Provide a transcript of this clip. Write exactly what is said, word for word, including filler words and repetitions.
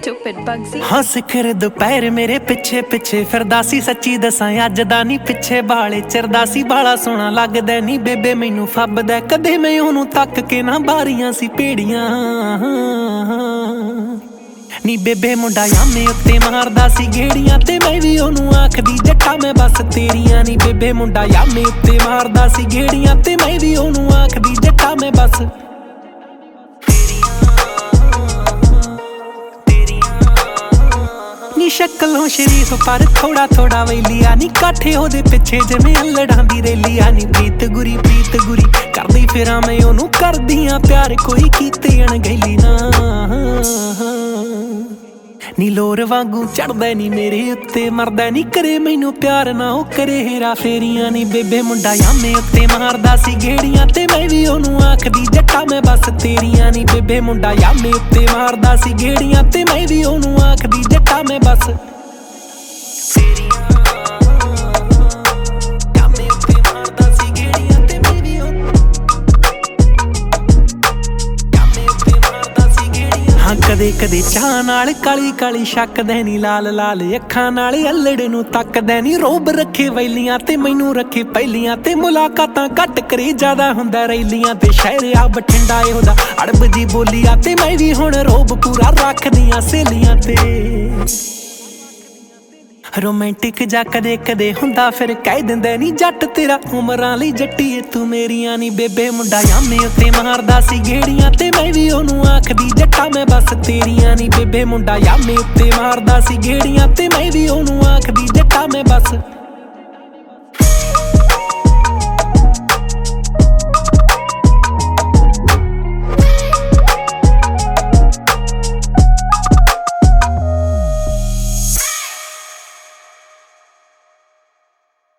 stupid Bugsy। हाँ ਸਿਖਰ ਦੁਪਹਿਰ ਮੇਰੇ ਪਿੱਛੇ ਪਿੱਛੇ ਫਿਰਦਾ ਸੀ, ਸੱਚੀ ਦੱਸਾਂ ਅੱਜ ਦਾ ਨਹੀਂ ਪਿੱਛੇ ਬਾਲੇ ਚਿਰਦਾ ਸੀ, ਬਾਲਾ ਸੋਹਣਾ ਲੱਗਦਾ ਨਹੀਂ ਬੇਬੇ ਮੈਨੂੰ ਫੱਬਦਾ, ਕਦੇ ਮੈਂ ਉਹਨੂੰ ਤੱਕ ਕੇ ਨਾ ਬਾਰੀਆਂ ਸੀ ਭੇੜੀਆਂ ਨੀ ਬੇਬੇ ਮੁੰਡਾ ਯਾਮੇ ਉੱਤੇ ਮਾਰਦਾ ਸੀ ਗੇੜੀਆਂ, ਤੇ ਮੈਂ ਵੀ ਉਹਨੂੰ ਆਖਦੀ ਜੱਟਾ ਮੈਂ ਬਸ ਤੇਰੀਆਂ ਨੀ ਬੇਬੇ ਮੁੰਡਾ ਯਾਮੇ ਉੱਤੇ ਮਾਰਦਾ ਸੀ ਗੇੜੀਆਂ, ਤੇ ਮੈਂ ਵੀ ਉਹਨੂੰ ਆਖਦੀ ਜੱਟਾ ਮੈਂ ਬਸ ਨੀ ਸ਼ਕਲੋਂ ਸ਼ਰੀਫ ਪਰ ਥੋੜਾ ਥੋੜਾ ਵੈਲੀਆ ਨੀ, ਕਾਠੇ ਉਹਦੇ ਪਿੱਛੇ ਜਿਵੇਂ ਅਲੜਾਂ ਦੀ ਰੈਲੀਆ ਨੀ, ਪ੍ਰੀਤ ਗੁਰੀ ਪ੍ਰੀਤ ਗੁਰੀ ਕਰਦੀ ਫਿਰਾਂ ਮੈਂ ਉਹਨੂੰ, ਕਰਦੀਆਂ ਪਿਆਰ ਕੋਈ ਕੀਤੇ ਅਣਗਹਿਲੀ ਨਾ ਨੀ ਲੋਰ ਵਾਂਗੂ ਚੜਦਾ ਨੀ ਮੇਰੇ ਉੱਤੇ ਮਰਦਾ ਨੀ, ਕਰੇ ਮੈਨੂੰ ਪਿਆਰ ਨਾ ਉਹ ਕਰੇ ਹੇਰਾ ਫੇਰੀਆਂ ਨੀ ਬੇਬੇ ਮੁੰਡਾ ਯਾਮੇ ਉੱਤੇ ਮਾਰਦਾ ਸੀ ਗੇੜੀਆਂ, ਤੇ ਮੈਂ ਵੀ ਉਹਨੂੰ ਆਖਦੀ ਜੱਟਾ ਮੈਂ ਬਸ ਤੇਰੀਆਂ ਨੀ ਬੇਬੇ ਮੁੰਡਾ ਯਾਮੇ ਉੱਤੇ ਮਾਰਦਾ ਸੀ ਗੇੜੀਆਂ, ਤੇ ਮੈਂ ਵੀ ਉਹਨੂੰ ਆਖਦੀ ਜੱਟਾ ਮੈਂ ਬਸ ਕਦੇ ਕਦੇ ਚਾਹ ਨਾਲ ਕਾਲੀ ਕਾਲੀ ਸ਼ੱਕਦੇ ਨੀ, ਲਾਲ ਲਾਲ ਅੱਖਾਂ ਨਾਲ ਅਲੜੇ ਨੂੰ ਤੱਕਦੇ ਨੀ, ਰੋਬ ਰੱਖੇ ਵੈਲੀਆਂ ਤੇ ਮੈਨੂੰ ਰੱਖੇ ਪਹਿਲੀਆਂ, ਤੇ ਮੁਲਾਕਾਤਾਂ ਘੱਟ ਕਰੇ ਜ਼ਿਆਦਾ ਹੁੰਦਾ ਰੈਲੀਆਂ, ਤੇ ਸ਼ਹਿਰ ਆ ਬਠਿੰਡਾ ਏ ਉਹਦਾ ਅੜਬ ਜੀ ਬੋਲੀਆ, ਤੇ ਮੈਂ ਵੀ ਹੁਣ ਰੋਬ ਪੂਰਾ ਰੱਖਦੀਆਂ ਸਹੇਲੀਆਂ ਤੇ ਰੋਮਾਂਟਿਕ ਜਾ ਕਦੇ ਕਦੇ ਹੁੰਦਾ ਫਿਰ ਕਹਿ ਦਿੰਦੇ ਨੀ, ਜੱਟ ਤੇਰਾ ਉਮਰਾਂ ਲਈ ਜੱਟੀਏ ਤੂੰ ਮੇਰੀਆਂ ਨੀ ਬੇਬੇ ਮੁੰਡਾ ਯਾਮੇ ਉੱਤੇ ਮਾਰਦਾ ਸੀ ਗੇੜੀਆਂ, ਤੇ ਮੈਂ ਵੀ ਉਹਨੂੰ ਆਖਦੀ ਜੱਟਾ ਮੈਂ ਬਸ ਤੇਰੀਆਂ ਨੀ ਬੇਬੇ ਮੁੰਡਾ ਯਾਮੇ ਉੱਤੇ ਮਾਰਦਾ ਸੀ ਗੇੜੀਆਂ, ਤੇ ਮੈਂ ਵੀ ਉਹਨੂੰ ਆਖਦੀ ਜੱਟਾ ਮੈਂ ਬਸ